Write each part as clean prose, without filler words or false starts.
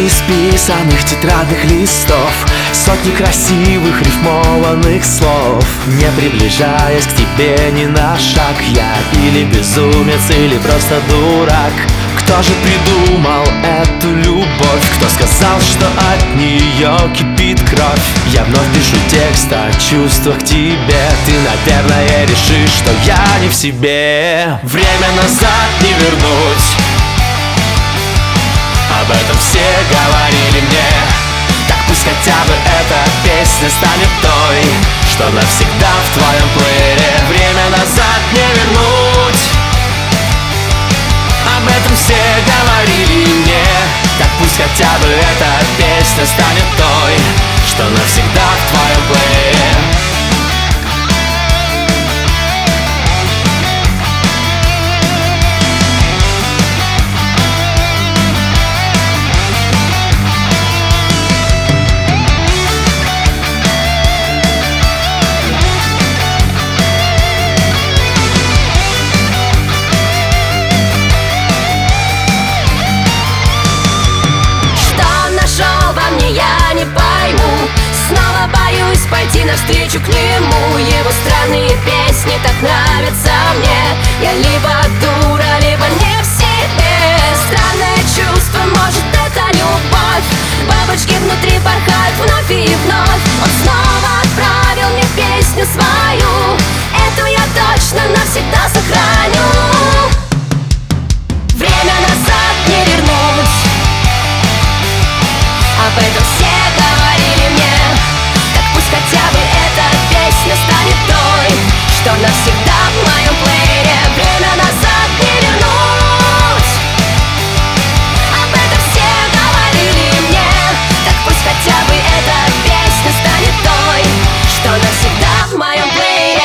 исписанных тетрадных листов, сотни красивых рифмованных слов. Не приближаясь к тебе ни на шаг, я или безумец, или просто дурак. Кто же придумал эту любовь? Кто сказал, что от нее кипит кровь? Я вновь пишу текст о чувствах к тебе. Ты, наверное, решишь, что я не в себе. Время назад не вернуть, об этом все говорили мне. Так пусть хотя бы эта песня станет той, что навсегда в твоем плеере. Время назад не вернуть, об этом все говорили мне. Так пусть хотя бы эта песня станет той, что навсегда в твоем плеере. Снова боюсь пойти навстречу к нему. Его странные песни так нравятся мне. Я либо дура, либо не в себе. Странное чувство, может, это любовь. Бабочки внутри порхают вновь и вновь. Он снова отправил мне песню свою. Эту я точно навсегда сохраню. Время назад не вернуть, об этом все говорили мне. Так пусть хотя бы эта песня станет той, что навсегда в моем плеере. Время назад не вернуть, об этом все говорили мне. Так пусть хотя бы эта песня станет той, что навсегда в моем плеере.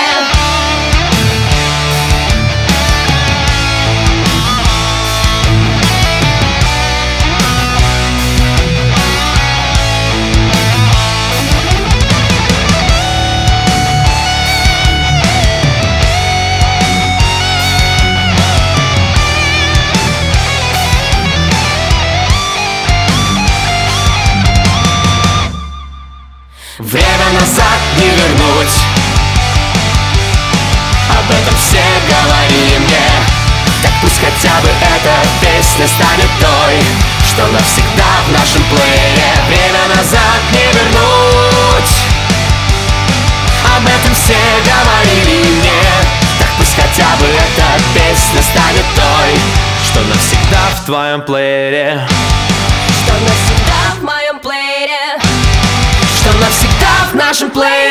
Время назад не вернуть, об этом все говорили мне. Так пусть хотя бы эта песня станет той, что навсегда в нашем плеере. Время назад не вернуть, об этом все говорили мне. Так пусть хотя бы эта песня станет той, что навсегда в твоем плеере. Что навсегда в моем плеере. Что навсегда в нашем плеере.